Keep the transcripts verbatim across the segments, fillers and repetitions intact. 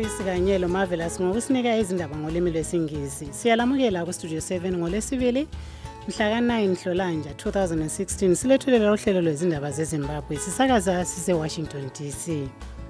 Chris kanye lo Marvelous ngokusinika izindaba ngolimi lwesingisi. Siyalamukela ku Studio seven ngolesibili mhla ka nine Nhlolanja twenty sixteen silethulela uhlelo lwezindaba zeZimbabwe sisakaza sise Washington D C.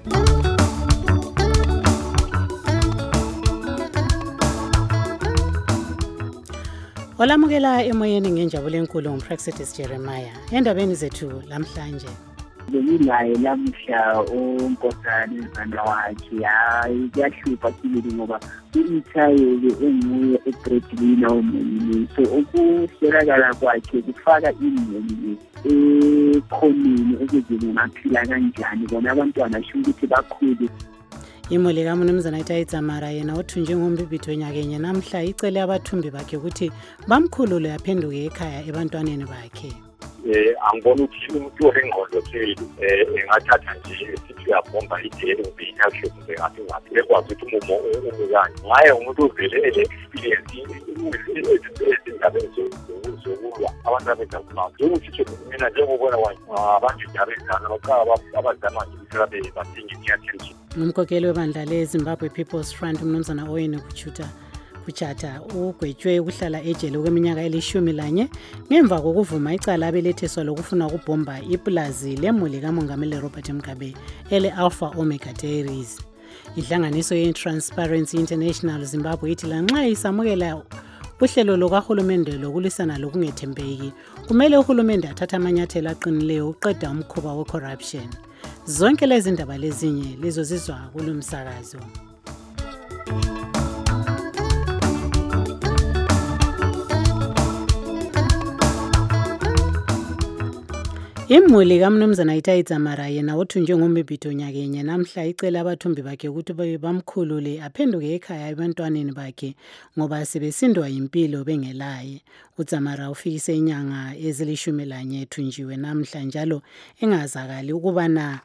Olamukela emoyeni ngenjabulo enkulu ngumPraxedis Jeremiah endabeni zethu lamhlanje. Belilaye lamhla unkosana izandla wakhe hayi kuyahlupa sibili ngoba umthayo enguye ebreadwinner omini so ukuhlelakala kwakhe kufaka imini ekhonini ukuze ngaphila kanjani bona abantwana asho ukuthi bakhulu. Imoli kaMnumzana Itayitsamara yena othunjwe ngombibitho nyakenye namhla icele abathumbi bakhe ukuthi bamkhulule yaphenduke ekhaya ebantwaneni bakhe. Eh angibona ukuthi umuntu olengqondo pheli eh engathatha nje sithi uyabomba idele ube inhasho kumbe ngathi ngathi ekwazi ukuthi umumo umukani ngaye umuntu ovele ele experience izindaba zokulwa abantu abezakulwa ukuthi mina njengobona abantu abezana bakaba abazama ukuthi basinge attention. Umkhokheli webandla leZimbabwe People's Front uMnumzana Owen Kuchuta Kuchata ugwetshwe ukuhlala ejele kweminyaka elishumi lanye ngemva kokuvuma icala abeletheswa lokufuna ukubomba iplazi lemuli kaMongameli Robert Mugabe ele Alpha Omega Dairies. Ihlanganiso ye-Transparency International Zimbabwe ithi lanxa isamukela uhlelo lokahulumende lokulisana lokungethembeki kumele uhulumende athathe amanyathelo aqinileyo uqeda umkhuba we-corruption. Zonke lezi ndaba lezinye lizozizwa kulomsakazo. Imuli kaMnumzana Itayitsamara yena othunjwe ngombibitho nyakenye namhla icela abathumbi bakhe ukuthi bamkhulule aphenduke ekhaya ebantwaneni bakhe ngoba sebesindwa impilo bengelaye. uTsamara ufikise inyanga ezilishumi lanye ethunjiwe namhla njalo engazakali ukubana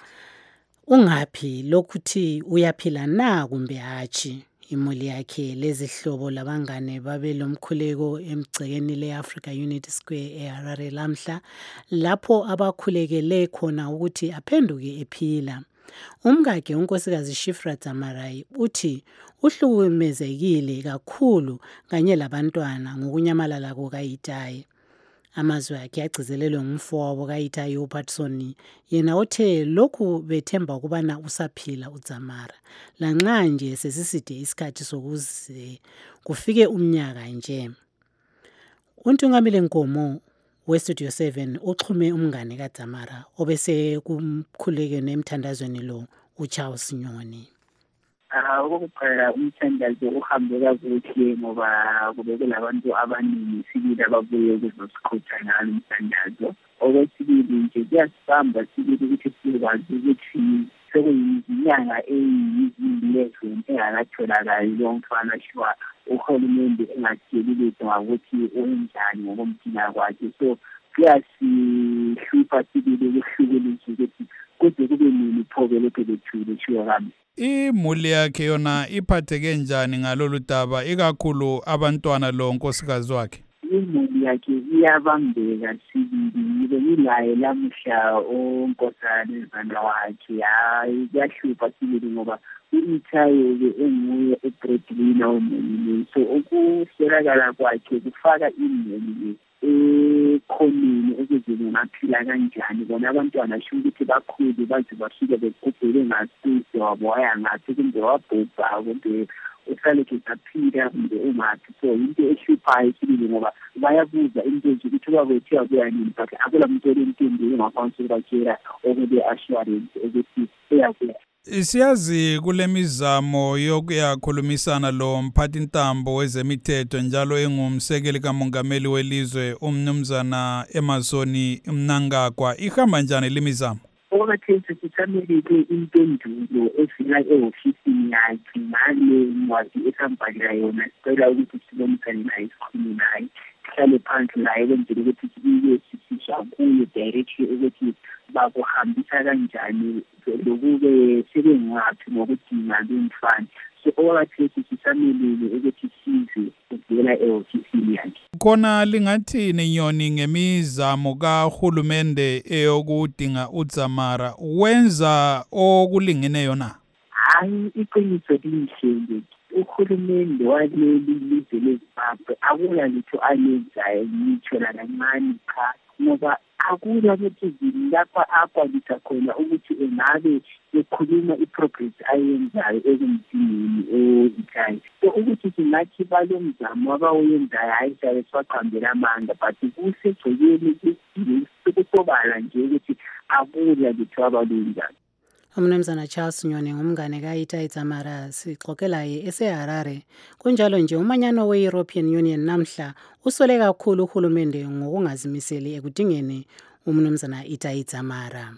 ungaphi lokuthi uyaphila na kumbe hatshi. Imuli yakhe lezihlobo labangane babe lomkhuleko emgcekeni leAfrica Unity Square eHarare lamhla lapho abakhulekele khona ukuthi aphenduke ephila. Umkakhe unkosikazi Shifra Dzamarai uthi uhlukumezekile kakhulu kanye labantwana ngokunyamalala kukaItayi. Amazwi akhe agcizelelwe ngumfowabo kaItayi uPatson yena othe lokhu bethemba ukubana usaphila uDzamara lanxa nje sesiside isikhathi sokuze kufike umnyaka nje. uNtungamile Nkomo weStudio seven uxhume umngane kaDzamara obese kumkhulekene emthandazweni lo uCharles Nyoni. Ah ukuqala umthandazo uhambe kakuhle ngoba kubeke labantu abaningi sibili ababuye ukuzosikhutha ngalo umthandazo. Okwesibili nje kuyasibamba sibili ukuthi sikwazi ukuthi sekuyinyanga eyizilezwe engakatholakali lo mfana shwa uhulumende engatsheli lutho ngokuthi unjani ngokomphila kwakhe. So kuyasihlupha sibili ukuhlukulisa ukuthi kuze kube nini phobe lokho bethule shiwa kami. Imuli yakhe yona iphatheke njani ngalolu daba ikakhulu abantwana lo nkosikazi wakhe? Imuli yakhe iyabambeka sibili belilaye lamhla unkosana izandla wakhe hayi kuyahlupa sibili ngoba umthayo enguye ebreadwinner omini so ukuhlelakala kwakhe kufaka imini ekhonini ukuze ngaphila kanjani bona abantwana asho ukuthi bakhulu baze bafike begubhele ngasise waboya ngathi kumbe wabhubha kumbe usale kesaphila kumbe ungathi so into ehluphayo sibili ngoba bayabuza into nje ukuthi babethe yabuya nini but akula muntu olentombi engakwanisi ukubatshela okube assurance ukuthi eyabuya. Siyazi kule mizamo yokuyakhulumisana lo mphathi ntambo wezemithetho njalo engumsekeli kamongameli welizwe uMnumzana Emazoni Mnangagwa ihamba njani lemizamo? Okwethu sithameleke impendulo efika ehofisini yakhe ngale incwadi esambhalira yona sicela ukuthi sibonisane naye sikhulume naye sihlale phansi naye kwenzela ukuthi sibe sisisha kuye directly ukuthi bakuhambisa kanjani lokube sebengaphi ngokudinga lumfana. So okwethu sithameleke ukuthi size kuvela ehofisini yakhe. Khona lingathini Nyoni ngemizamo kahulumende eyokudinga uDzamara wenza okulingene yona? hayi iqiniso lihle uhulumende waleli lizwe leZimbabwe akula litho alenzayo ngitsho lakancane cha ngoba akula ukuthi lapha akwalisa khona ukuthi engabe ekhuluma iprogress ayenzayo ekumthini oyikhaya so ukuthi singathi balomzamo abawenzayo hayi siyabe siwaqambela amanga but kusegcekeni ukusobala nje ukuthi akula litho abalwenzayo. Umnumzana Charles Nyoni ngumngane kaItai Dzamara sixoxela ye eseHarare. Kunjalo nje umanyano we-European Union namhla usole kakhulu uhulumende ngokungazimiseli ekudingeni umnumzana Itai Dzamara.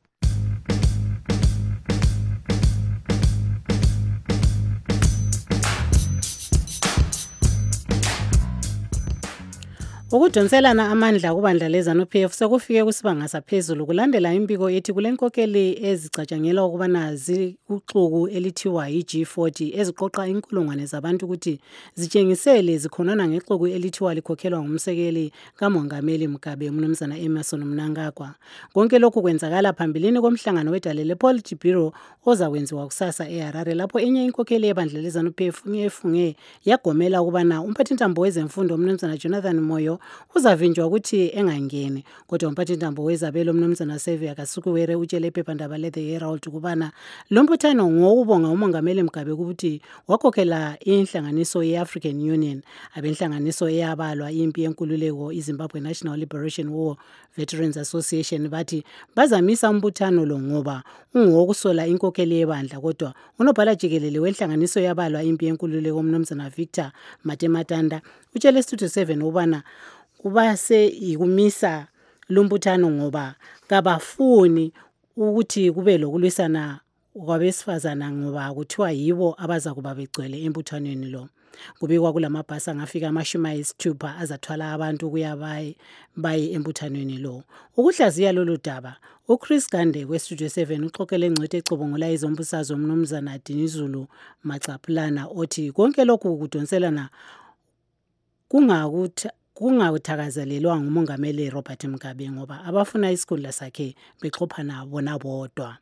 Ukudonselana amandla kubandla leZANU-P F sekufike kusibanga saphezulu kulandela impiko ethi kulenkokeli ezicatshangelwa ukubana zikuxuku elithiwa yi-G forty eziqoqa inkulungwane zabantu ukuthi zitshengisele zikhonana ngexuku elithiwa likhokhelwa ngumsekeli kaMongameli Mugabe umnumzana Emmerson Mnangagwa. Konke lokhu kwenzakala phambilini komhlangano wedale le-Politburo ozakwenziwa kusasa eHarare lapho enye inkokeli yebandla leZANU-P F ngefunge yagomela ukubana umphathintambo wezemfundo umnumzana Jonathan Moyo uzavinjwa ukuthi engangeni kodwa umphathintambo wezabelo umnumzana Xavier Kasukuwere utshele iphephandaba le-The Herald ukubana lo mbuthano ngowokubonga uMongameli Mugabe ukuthi wakhokhela inhlanganiso ye-African Union abenhlanganiso eyabalwa impi yenkululeko iZimbabwe National Liberation War Veterans Association bathi bazamisa umbuthano lo ngoba ungowokusola inkokeli yebandla kodwa unobhala jikelele wenhlanganiso yabalwa impi yenkululeko umnumzana Victor Matematanda utshele Studio seven ubana kubase ikumisa lumbuthano ngoba kabafuni ukuthi kube lokulwisana kwabesifazana ngoba kuthiwa yibo abaza kuba begcwele embuthanweni lo. Kubikwa kulamabhasi angafika amashumi ayisithupha azathwala abantu kuya baye baye embuthanweni lo. Ukuhlaziya lolu daba uChris Gande weStudio seven uxoxele engcwethe ecubungula izombusazwe umnumzana Dinizulu Macaplana othi konke lokhu kudonselana kungakuthi kungawuthakazelelwa nguMongameli Robert Mugabe ngoba abafuna isikhundla sakhe bexophana bona bodwa.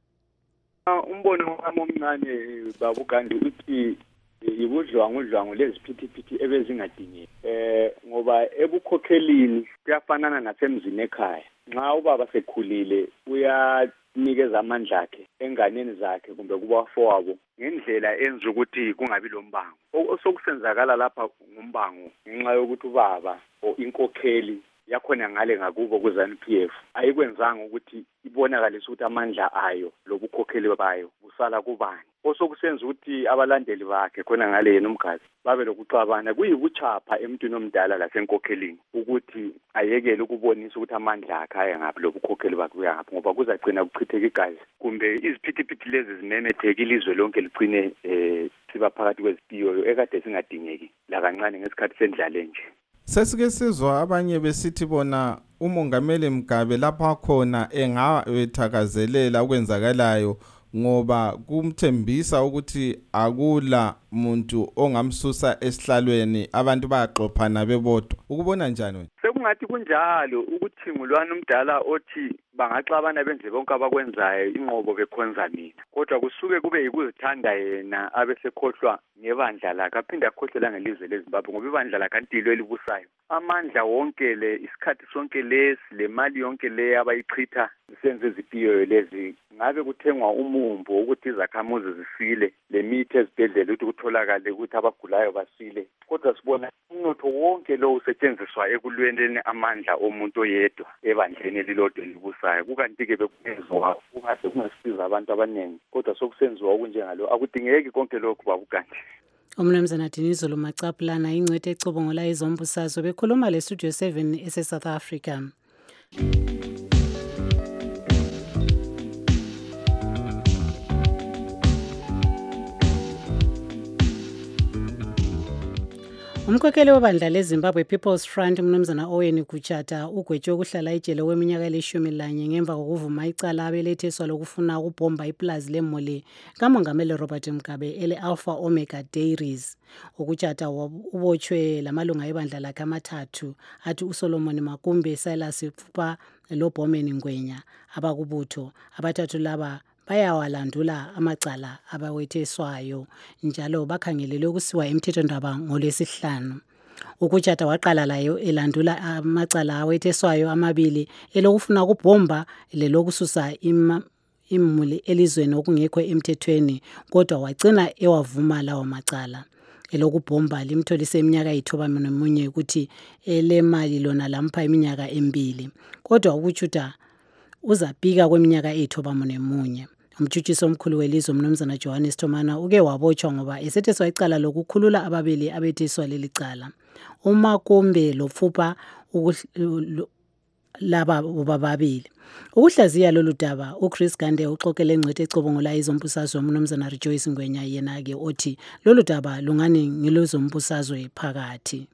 Umbono wami omncane babugandi uthi ibudlwangu udlwangu leziphithiphithi ebezingadingeki eh ngoba ebukhokhelini kuyafanana nasemzini ekhaya. Nxa ubaba sekhulile uyanikeza amandla akhe enganeni zakhe kumbe kubafowabo ngendlela enza ukuthi kungabi lombango. Osokusenzakala lapha ngumbango ngenxa yokuthi ubaba o inkokheli yakhona ngale ngakubo kuZANU-P F ayikwenzanga ukuthi ibonakalise ukuthi amandla ayo lobukhokheli bayo busala kubani. Osokusenza ukuthi abalandeli bakhe khona ngale yena umgazi babe lokuxabana kuyibuchapha emntwini omdala lasenkokhelini ukuthi ayekele ukubonisa ukuthi amandla akhe aya ngaphi lobukhokheli bakhe uya ngaphi ngoba kuzagcina kuchitheka igazi kumbe iziphithiphithi lezi zimemetheka ilizwe lonke ligcine eh siba phakathi kwezipiyo ekade singadingeki la kancane ngesikhathi sendlala nje. Sesike sizwa abanye besithi bona uMongameli Mugabe lapha khona engawethakazelela okwenzakalayo ngoba kumthembisa ukuthi akula muntu ongamsusa esihlalweni abantu bayaxophana bebodwa. Ukubona njani wena? Sekungathi kunjalo ukuthi ngulwana umdala othi bangaxabana benze bonke abakwenzayo inqobo bekhonza mina kodwa kusuke kube yikuzithanda yena abesekhohlwa ngebandla lakhe aphinde akhohlela ngelizwe leZimbabwe ngoba ibandla lakhe antilo elibusayo amandla wonke le isikhathi sonke lesi le mali yonke le abayichitha senze izipiyo lezi ngabe kuthengwa umumbo ukuthi izakhamuzi zisile le mithi ezibhedlela ukuthi kutholakale ukuthi abagulayo basile kodwa sibona umnotho wonke lo usetshenziswa ekulweneni amandla omuntu oyedwa ebandleni elilodwa elibusayo kukanti-ke bekunezwa kungase kungasiza abantu abaningi kodwa sokusenziwa okunjengalo akudingeki konke lokhu babugandi. Umnumzana Dinizulu Macaplana ingcwethe ecubungula izombusazwe bekhuluma leStudio seven ese-South Africa. Umkhokheli webandla leZimbabwe People's Front umnumzana Owen Kuchata ugwetshwe ukuhlala ejele weminyaka elishumi lanye ngemva kokuvuma icala abelethiswa lokufuna ukubhomba iplazi lemoli kaMongameli Robert Mugabe ele-Alpha Omega Dairies. Ukuchata ubotshwe lamalunga ebandla lakhe amathathu athi uSolomon Makumbe, Silas Pfupa loBhomeni Ngwenya abakubutho abathathu laba bayawalandula amacala abawetheswayo njalo bakhangelele ukusiwa emthethondaba ngolwesihlanu. Ukutshata waqala layo elandula amacala awetheswayo amabili elokufuna ukubhomba lelokususa ima imuli elizweni okungekho emthethweni, kodwa wagcina ewavuma lawo macala. Elokubhomba limtholise iminyaka eyithoba nomunye ukuthi elemali lona lampha iminyaka emibili, kodwa ukujuda uzabhika kweminyaka eyithoba nomunye. Umtshutshisi omkhulu welizwe umnumzana Johannes Thomana uke wabotshwa ngoba esetheswa icala lokukhulula ababili abetheswa leli cala. uMakombe loFupha laba bobabili. Ukuhlaziya lolu daba uChris Gande uxoxele engcwethe ecubungula izombusazwe umnumzana Rejoice Ngwenya yena ke othi lolu daba lungani ngelozombusazwe phakathi.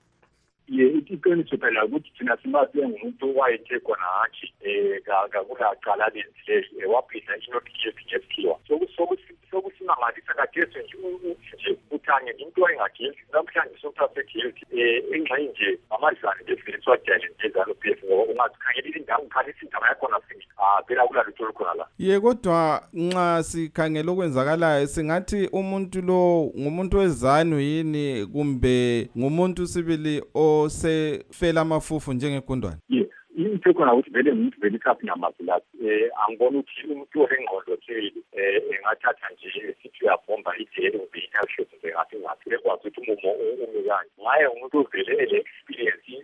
Ye iqiniso phela ukuthi thina simazi ngumuntu wayethe khona hathi eh kakula cala lenzileyo waphila inoti yephiwa sokusimamalisa kaDeso nje uthanye into engagenzi namhlanje sokuthathe eh engxenye nje amadlwane defense wadele njalo P F ngoba ungazikhangela indawo ukhalisa indaba yakho nasingi ah phela kula lutho khona la. Ye kodwa nxa sikhangela okwenzakalayo singathi umuntu lo ngumuntu wezanu yini kumbe ngumuntu sibili osefela amafufu njengegundwane? Yes. Into khona ukuthi vele umuntu vele ikhaphi namazilasi eh angibona ukuthi umuntu orengqondo theli eh engathatha nje sithi uyabomba ijele ube inhashot nje ngathi ngathi ekwazi ukuthi umumo umikanje ngaye umuntu vele ele experience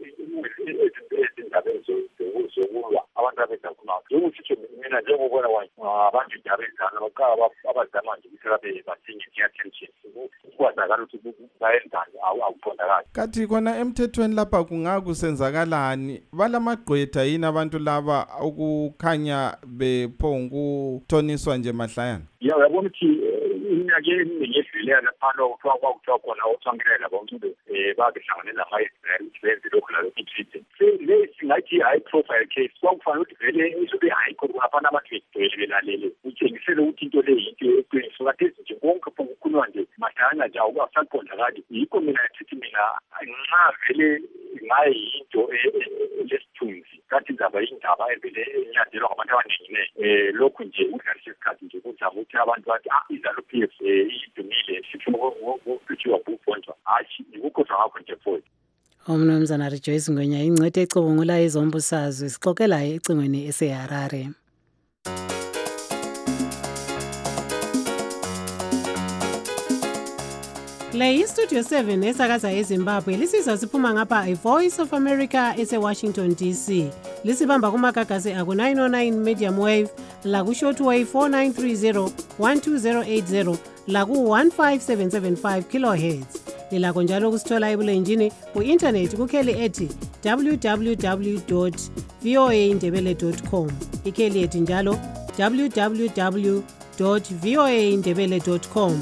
izindaba zokulwa abantu abezakhona ukuthi mina njengobona abantu njabezana bakaba abazama nje ukuthi basinye attention ukwazakala ukuthi bayenzani awuqondakala. Kathi khona emthethweni lapha kungakusenzakalani balamagqwetha yini abantu laba ukukhanya bephongukuthoniswa nje mahlayana? Ya uyabona ukuthi iminyaka eminingi edlule lapha okuthiwa kwakuthiwa khona othangelela bonke eh babehlanganela ama-Israel benze lokhu lalo i-treaty le singathi high profile case kwakufanele ukuthi vele isobe high court kungafanele abantu begcwele belalele utshengisele ukuthi into le yinto eqiniso kathesi nje konke kukhulunywa nje mahlayana nje awusaqondakali yikho mina thithi mina nxa vele ngaye yinto lesithunzi kathi indaba indaba evele enyazelwa ngabantu abaningi eh lokhu nje udlalisa isikhathi nje kuzama ukuthi abantu bathi ah izalo P F idumile sifuna ukuthiwa bufontsha hayi ukukhohlwa ngakho nje futhi. Umnumzana Rejoice Ngwenya ingcwethe ecubungula izombusazwe sixoxela ecingweni eseHarare. Le iStudio seven esakaza eZimbabwe lisizwa siphuma ngapha iVoice of America eseWashington D C. Lisibamba kumagagasi aku nine oh nine medium wave, la ku shortwave four nine three zero one two zero eight zero, la ku one five seven seven five kilohertz. Lilakho njalo kusithola ebulenjini ku internet kukheli ethi w w w dot v o a ndebele dot com. Ikheli ethi njalo w w w dot v o a ndebele dot com.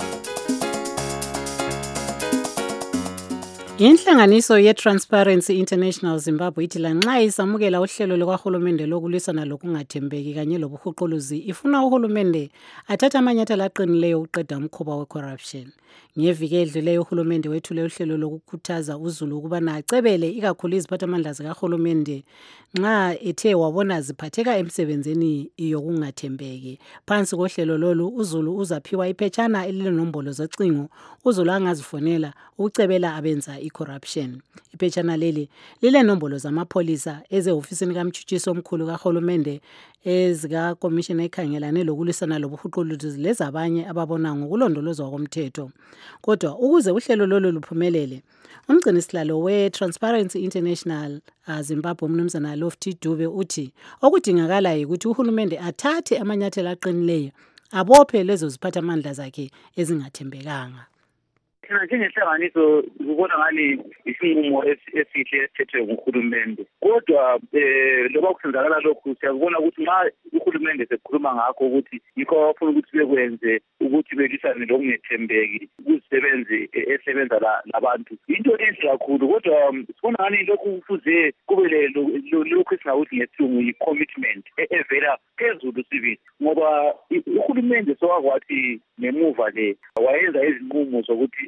Inhlanganiso ye-Transparency International Zimbabwe ithi lanxa isamukela uhlelo lukahulumende lokulwisana lokungathembeki kanye lobuhuquluzi ifuna uhulumende athatha amanyathelo aqinileyo ukuqeda umkhuba we-corruption. Ngeviki edluleyo uhulumende wethule uhlelo lokukhuthaza uZulu ukubana acebele ikakhulu iziphathamandla zikahulumende nxa ethe wabona ziphatheka emsebenzini yokungathembeki. Phansi kohlelo lolu uZulu uzaphiwa iphetshana elilenombolo zocingo uZulu angazifonela ukucebela abenza i-corruption. Iphetshana leli lilenombolo zamapholisa ezehofisini kamtshutshisi omkhulu kahulumende ezika commission ekhangelane lokulwisana lobuhuquluzi lezabanye ababona ngokulondolozwa komthetho. Kodwa ukuze uhlelo lolu luphumelele, umgcinisihlalo we-Transparency International Zimbabwe umnumzana Lofty Dube uthi okudingakala ukuthi uhulumende athathe amanyathelo aqinileyo abophe lezo ziphathamandla zakhe ezingathembekanga. Njengenhlanganiso kubona ngani isinqumo esihle esithethwe nguhulumende, kodwa eh loba kusenzakala lokhu siyabona ukuthi nxa uhulumende sekhuluma ngakho ukuthi yikho afuna ukuthi bekwenze ukuthi belisane lokungethembeki kuzisebenzi esebenza labantu into enhle kakhulu, kodwa sibona ngani lokhu kufuze kube lokhu esingakuthi ngesilungu yi-commitment evela phezulu sibili, ngoba uhulumende sowakwathi ngemuva le wayenza izinqumo zokuthi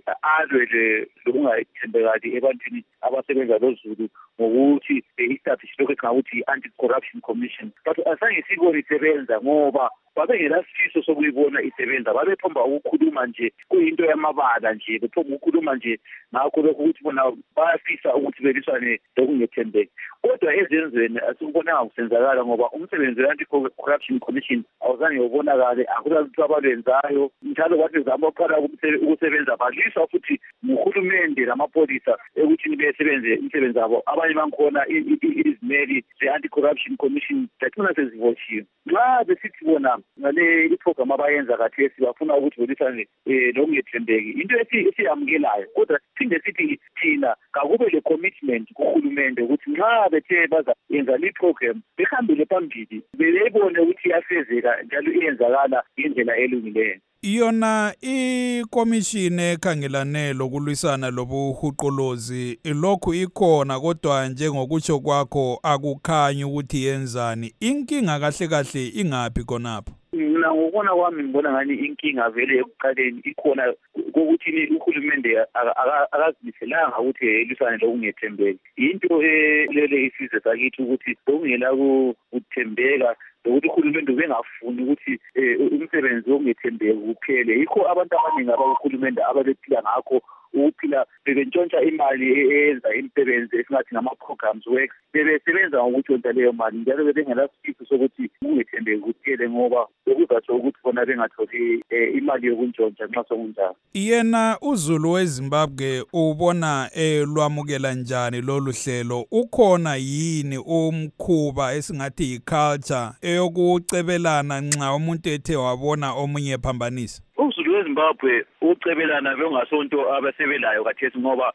alwe lokungayithembekali ebantwini abasebenza loZulu ngokuthi i-establish lokho esingakuthi i-anti-corruption commission. But asange sibone isebenza ngoba babengelasifiso sokuyibona isebenza, babethomba ukukhuluma nje kuyinto yamabala nje, bethomba ukukhuluma nje ngakho lokho ukuthi bona bayafisa ukuthi beliswane lokungethembeki. Kodwa ezenzweni asikubonanga kusenzakala ngoba umsebenzi we-anti-corruption commission awuzange ubonakale, akulalutho abalwenzayo njalo bathi zama uqala ukusebenza baliswa futhi nguhulumende lamapolisa ekuthini besebenze imisebenzi yabo. Abanye bankhona izimeli ze-anti-corruption commission zagcina sezivotshiwe. Nxa besithi bona ngale iprogram abayenza khathesi bafuna ukuthi belisane lokungethembeki, into esiyamukelayo, kodwa siphinde sithi thina kakube le commitment kuhulumende ukuthi nxa bethe bazayenza le program behambele phambili bebone ukuthi iyafezeka njalo iyenzakala ngendlela elungileyo. Yona ikomishini ekhangelane lokulwisana lobuhuqolozi lokhu ikhona, kodwa njengokutsho kwakho akukhanyi ukuthi yenzani. Inkinga kahle kahle ingaphi khonapho? Mina ngokubona kwami ngibona ngani inkinga vele ekuqaleni ikhona kokuthi uhulumende akazimiselanga ukuthi elisane lokungethembeki. Into lele isizwe sakithi ukuthi okungela ukuthembeka ukuthi uhulumende ubengafuni ukuthi umsebenzi wokungethembeki kuphele. Yikho abantu abaningi abakuhulumende ababephila ngakho ukuphila bebentshontsha imali eyenza imisebenzi esingathi ngama-programs works, bebesebenza ngokutshontsha leyo mali njalo bebengelasifiso sokuthi ukungethembeki kuphele ngoba bekuzatsho ukuthi bona bengatholi imali yokuntshontsha nxa sokunjalo. Yena uZulu weZimbabwe ubona elwamukela njani lolu hlelo? Ukhona yini umkhuba esingathi yi-culture eyokucebelana nxa umuntu ethe wabona omunye ephambanisa? uZulu weZimbabwe ucebelana bengasonto abasebelayo kathesi ngoba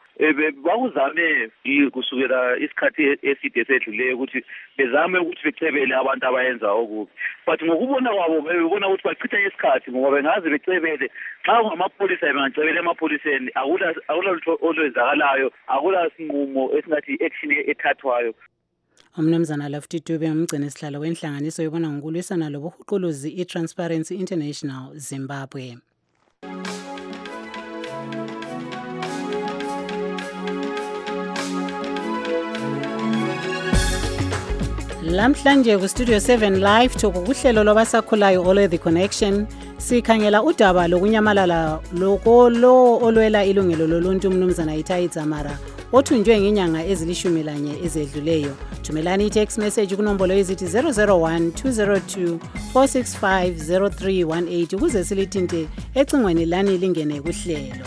bakuzame kusukela isikhathi eside esedluleyo ukuthi bezame ukuthi becebele abantu abayenza okubi, but ngokubona kwabo bebona ukuthi bachitha isikhathi ngoba bengaze becebele xa ngamapolisa bengacebela emapoliseni akula lutho olwenzakalayo, akula sinqumo esingathi action ethathwayo. Umnumzana Lefty Dube umgcini isihlalo wenhlanganiso yobona ngokulwisana lobuhuquluzi i-Transparency International Zimbabwe. Lamhlanje ku Studio seven Live Talk kuhlelo lwabasakhulayo All The Connection sikhangela udaba lokunyamalala lokolo olwela ilungelo loluntu umnumzana Ithai Dzamara othunjwe ngenyanga ezilishumi lanye ezedluleyo. Thumelani i-text message kunombolo ezithi zero zero one two zero two four six five zero three one eight ukuze silithinte ecingweni lani lingene kuhlelo.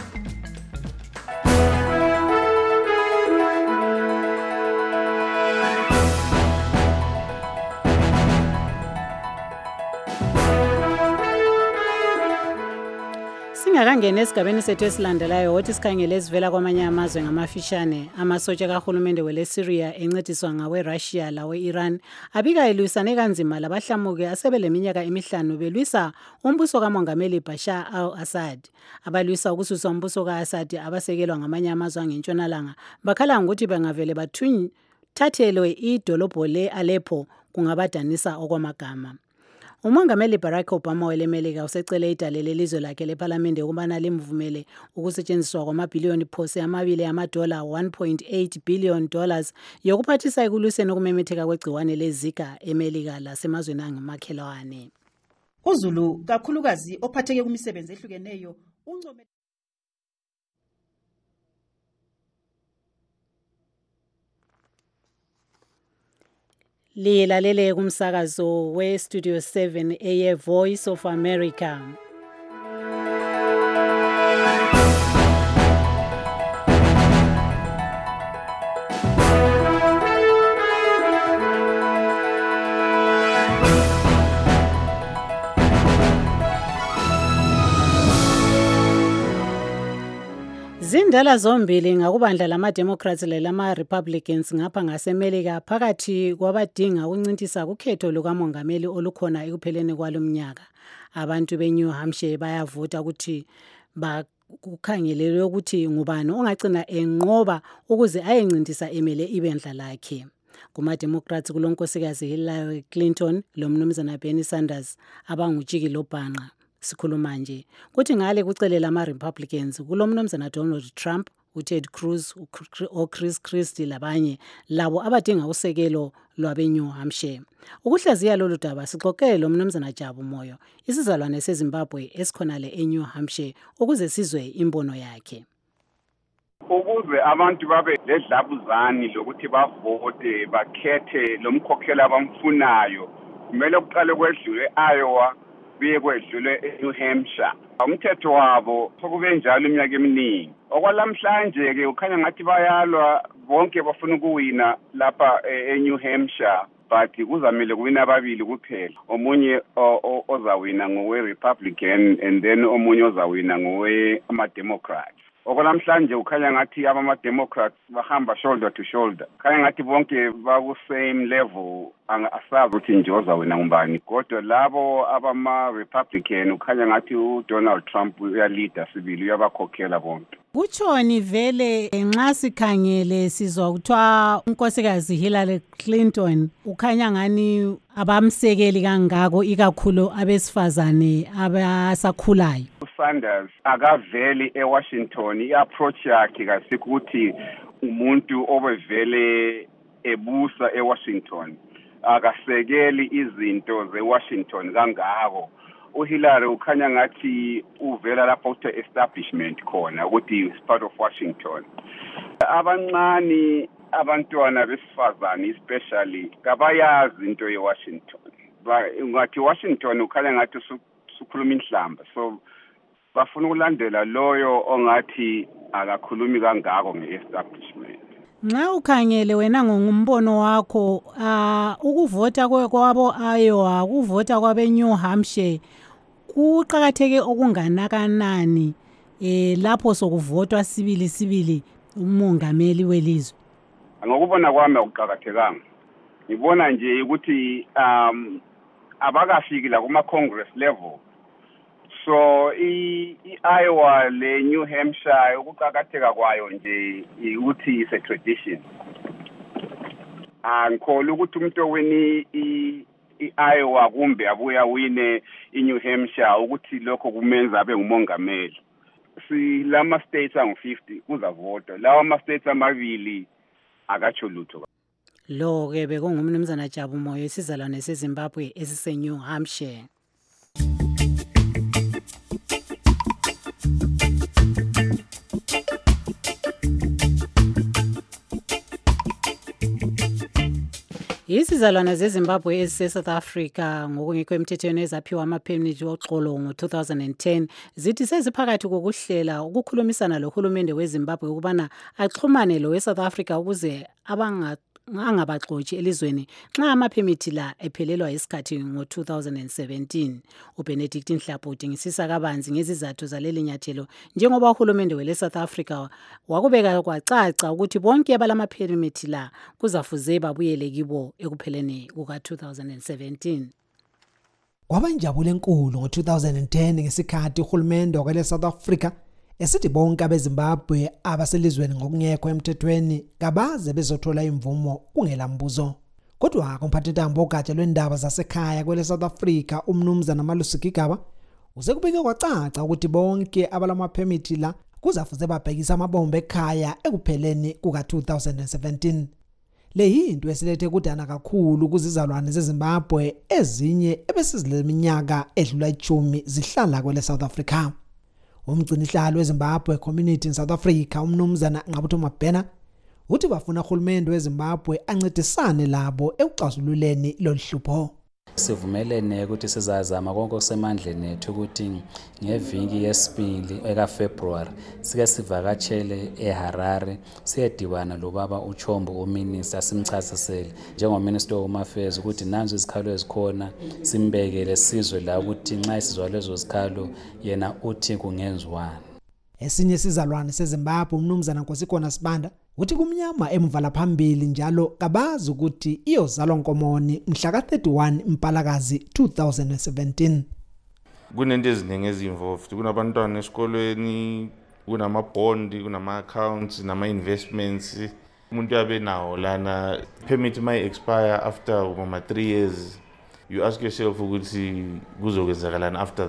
Singakangena esigabeni sethu esilandelayo wothi sikhangele ezivela kwamanye amazwe ngamafishane. Amasotsha kahulumende wele Syria encediswa ngawe Russia lawe Iran abika elwisane kanzima labahlamuke asebele minyaka emihlanu belwisa umbuso kamongameli Bashar al-Assad. Abalwisa ukususa umbuso ka-Assad abasekelwa ngamanye amazwe angentshonalanga bakhala ngokuthi bengavele bathathelwe idolobho le-Aleppo kungabadanisa okwamagama. Umongameli Barack Obama welemelika usecele idale lelizwe lakhe leParliament ukubana limvumele ukusetshenziswa kwamabhiliyoni phose amabili amadola one point eight billion dollars yokuphathisa ekulwiseni ukumemetheka kwegciwane leZika emelika lasemazweni angamakhelwane. uZulu kakhulukazi ophatheke kumisebenzi ehlukeneyo uncome Lilalele kumsakazo we Studio seven eye Voice of America. Zindala zombili ngakubandla lama Democrats lelama Republicans ngapha ngasemelika phakathi kwabadinga ukuncintisa kukhetho lukamongameli olukhona ekupheleni kwalomnyaka. Abantu beNew Hampshire bayavota ukuthi bakukhangelelwe ukuthi ngubani ongagcina enqoba ukuze ayencintisa emele ibendla lakhe. Kuma Democrats kulonkosikazi Hillary Clinton lo mnumzana Bernie Sanders abangujiki lobhanqa. sikhuluma nje. Kuthi ngale kucele lama-Republicans kulomnumzana Donald Trump, uTed Cruz, uChris Christie labanye labo abadinga usekelo lwabe-New Hampshire. Ukuhlaziya lolu daba sixoxele lo mnumzana Jabu Moyo, isizalwane seZimbabwe esikhonale eNew Hampshire, ukuze sizwe imbono yakhe. Ukuze abantu babe ledlabuzani lokuthi bavote bakhethe lo mkhokheli abamfunayo, kumele kuqale kwedlule eIowa biye kwedlule eNew Hampshire. Umthetho wabo sokube njalo iminyaka eminingi. Okwalamhlanje ke ukhanya ngathi bayalwa bonke bafuna ukuwina lapha eNew Hampshire, but kuzamele kuwina ababili kuphela. Omunye ozawina ngowe-Republican and then omunye ozawina ngowe-ama-Democrat. Okwalamhlanje ukhanya ngathi abama-Democrats bahamba shoulder to shoulder. Khanya ngathi bonke baku-same level, asazi ukuthi nje ozawina ngubani. Kodwa labo abama-Republican ukhanya ngathi uDonald Trump uyalida sibili, uyabakhokhela bonke. Kutshoni vele nxa sikhangele sizwa kuthiwa unkosikazi Hillary Clinton ukhanya ngani abamsekeli kangako ikakhulu abesifazane abasakhulayo. uSanders akaveli eWashington, iapproach yakhe kasikho ukuthi umuntu obevele ebusa eWashington akasekeli izinto zeWashington kangako. uHillary ukhanya ngathi uvela lapho kuthe establishment khona ukuthi is part of Washington. Abancane abantwana besifazane especially kabayazi into yeWashington. Ngathi Washington ukhanya ngathi sukhuluma inhlamba, so bafuna ukulandela loyo ongathi akakhulumi kangako ngeestablishment. Nxa ukhangele wena ngombono wakho, uh, ukuvota kwabo Iowa, ukuvota kwabe New Hampshire kuqakatheke okunganakanani eh lapho sokuvotwa sibili sibili umongameli welizwe? Ngokubona kwami akuqakathekanga. Ngibona nje ukuthi um abakafiki la kuma Congress level. So i Iowa le New Hampshire ukuqakatheka kwayo nje ukuthi is a tradition. Angikholwa ukuthi umuntu oweni i Iowa kumbe abuya wine iNew Hampshire ukuthi lokho kumenza abe ngumongameli. Si lama states angu fifty kuzavota. Lawa ama states amabili akatsho lutho. Lo ke bekungumnumzana Jabu Moyo, isizalwane seZimbabwe esise New Hampshire. Isizalwane zeZimbabwe esise-South Africa ngokungekho emthethweni ezaphiwa ama-permit woxolo ngo-two thousand ten zithi seziphakathi kokuhlela ukukhulumisana lohulumende weZimbabwe ukubana axhumane lo we-South Africa ukuze abanga angabaxoshi elizweni nxa ama-permit la ephelelwa isikhathi ngo-two thousand seventeen. uBenedict Nhlapho udingisisa kabanzi ngezizathu zaleli nyathelo njengoba uhulumende wele-South Africa wakubeka kwacaca ukuthi bonke abalama-permit la kuzafuze babuyele kibo ekupheleni kuka-two thousand seventeen. Kwabanjabule enkulu ngo-two thousand ten ngesikhathi uhulumende wakwele-South Africa esithi bonke abeZimbabwe abaselizweni ngokungekho emthethweni kabaze bezothola imvumo kungelambuzo. Kodwa komphathintambo ogatsha lwendaba zasekhaya kwele-South Africa umnumzana Malusi Gigaba usekubeke kwacaca ukuthi bonke abalama-permit la kuzafuze babhekisa amabombe ekhaya ekupheleni kuka-two thousand seventeen. Le yinto esilethe kudana kakhulu kuzizalwane zeZimbabwe ezinye ebesizileminyaka edlula ichumi zihlala kwele-South Africa. Umgcinihlalo weZimbabwe Community in South Africa umnumzana Ngqabutho Mabhena uthi bafuna uhulumende weZimbabwe ancedisane labo ekuxazululeni loluhlupho. Sivumelene ukuthi sizazama konke okusemandleni ethu ukuthi ngeviki yesibili ekaFebruary sike sivakatshele eHarare siyedibana lobaba uChombo uMinister simchasisele njengoMinister of Home Affairs ukuthi nanzo izikhalo ezikhona simbekele sizwe la ukuthi nxa isizwa lezo zikhalo yena uthi kungenziwani. Esinye sizalwane seZimbabwe umnumzana Nkosikona Sibanda uthi kumnyama emvala phambili njalo kabazi ukuthi iyozalwa Nkomoni mhla ka thirty-one Mpalakazi two thousand seventeen. Kunento eziningi ezinvolved, kunabantwana esikolweni, kunamabond, kunama-accounts, nama-investments. Umuntu yabe nawo lana permit may expire after uma three years. You ask yourself ukuthi kuzokwenzakalani after that.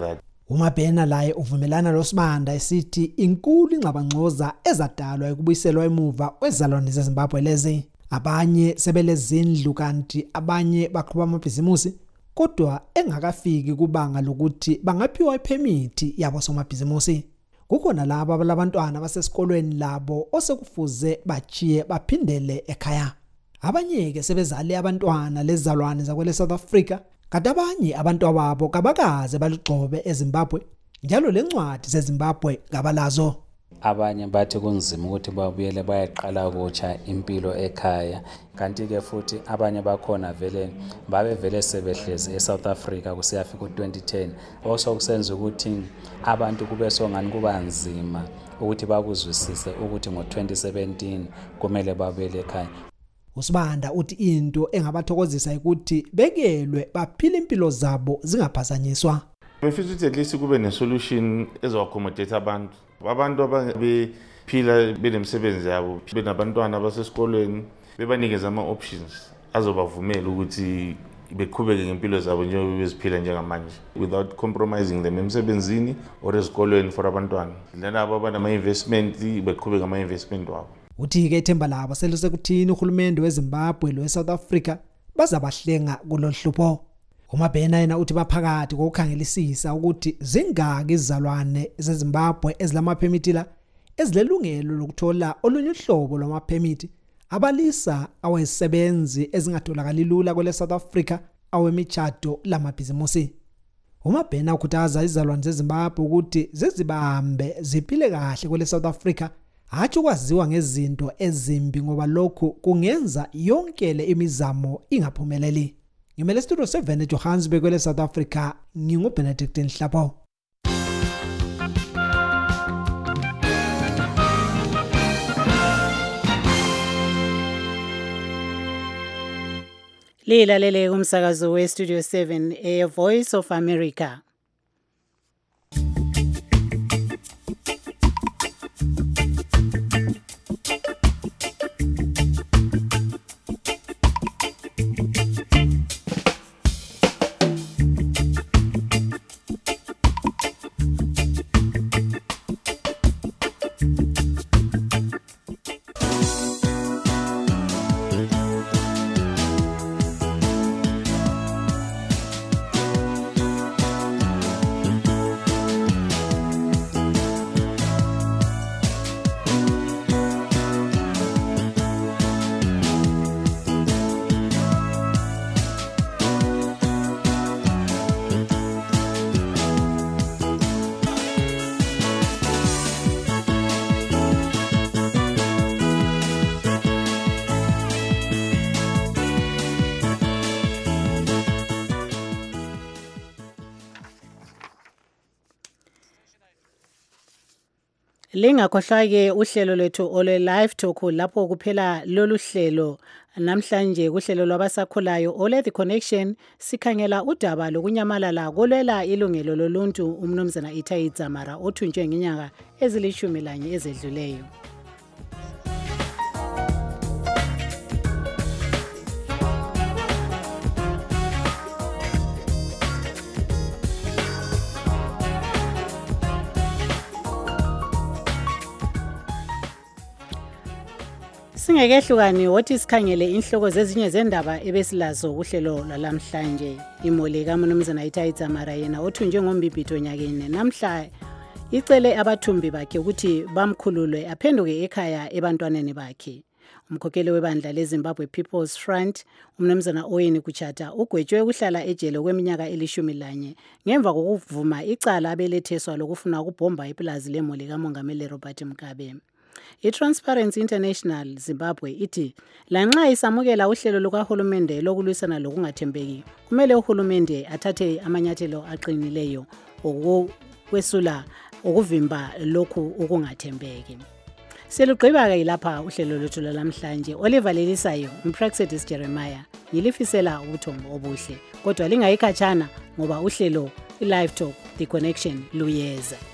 uMabhena laye uvumelana loSibanda esithi inkulu ingxabangxoza ezadalwa ukubuyiselwa emuva kwezalwane zeZimbabwe lezi. Abanye sebelezindlu kanti abanye baqhuba amabhizimusi kodwa engakafiki kubanga lokuthi bangaphiwa iphemithi yabo somabhizimusi. Kukhona laba abantwana basesikolweni labo osekufuze bachiye baphindele ekhaya. Abanye ke sebezale abantwana lezalwane zakwele South Africa, kanti abanye abantu ababo kabakaze balugxobe eZimbabwe, njalo lencwadi zeZimbabwe ngabalazo. Abanye bathi kunzima ukuthi babuyele bayaqala ukutsha impilo ekhaya, kanti ke futhi abanye bakhona vele babe vele sebehlezi eSouth Africa kusiyafika u-twenty ten. Also kusenza ukuthi abantu kube songani kuba nzima ukuthi bakuzwisise ukuthi ngo-twenty seventeen kumele babuyele ekhaya. uSibanda uthi into engabathokozisa ukuthi bekelwe baphile impilo zabo zingaphazanyiswa. Befisa ukuthi at least kube ne-solution ezo-accommodate abantu. Abantu ababephila benemsebenzi yabo, benabantwana basesikolweni, bebanikeza ama-options azobavumela ukuthi beqhubeke ngempilo zabo njengoba beziphila njengamanje without compromising them emsebenzini or ezikolweni for abantwana. Labo abanama-investment beqhubeke ama-investment wabo. Uthi ke ithemba labo selusekuthini uhulumende weZimbabwe loweSouth Africa bazabahlenga kuloluhlupho. uMabhena yena uthi baphakathi kokukhangelisisa ukuthi zingaki izizalwane zeZimbabwe ezilamaphemithi la ezilelungelo lokuthola olunye uhlobo lwamaphemithi abalisa awezisebenzi ezingatholakali lula kwele South Africa awemitshato lamabhizimusi. uMabhena ukhuthaza izizalwane zeZimbabwe ukuthi zizibambe ziphile kahle kwele South Africa, hatshi kwaziwa ngezinto ezimbi ngoba lokho kungenza yonke le imizamo ingaphumeleli. Ngimele studio seven eJohannesburg kwele South Africa, nginguBenedict Nhlapo. Lilalele kumsakazo we Studio seven e Voice of America. Lingakhohlwa ke uhlelo lwethu ole live talk lapho kuphela lolu hlelo namhlanje kuhlelo lwabasakhulayo ole the connection sikhangela udaba lokunyamalala kolwela ilungelo loluntu umnumzana Itai Dzamara othunjwe ngenyanga ezilishumi lanye ezedluleyo. Singekehlukani wothi sikhangele inhloko zezinye zendaba ebesilazo kuhlelo lalamhlanje. Imoli kaMnumzana Itai Dzamara yena othunjwe ngombibhito nyakene namhla icele abathumbi bakhe ukuthi bamkhululwe aphenduke ekhaya ebantwaneni bakhe. Umkhokheli webandla leZimbabwe People's Front umnumzana Oweni Kuchata ugwetshwe ukuhlala ejele kweminyaka elishumi lanye ngemva kokuvuma icala abeletheswa lokufuna ukubhomba iplazi lemoli kaMongameli Robert Mugabe. I-Transparency International Zimbabwe ithi lanxa isamukela uhlelo lukahulumende lokulwisana lokungathembeki kumele uhulumende athathe amanyathelo aqinileyo okwesula ukuvimba lokhu ukungathembeki. Selugqiba ke lapha uhlelo lwethu lamhlanje. Oliver Lelisayo, umpraxedis Jeremiah, yilifisela ubuthongo obuhle kodwa lingayikhatshana ngoba uhlelo i-live talk the connection luyeza.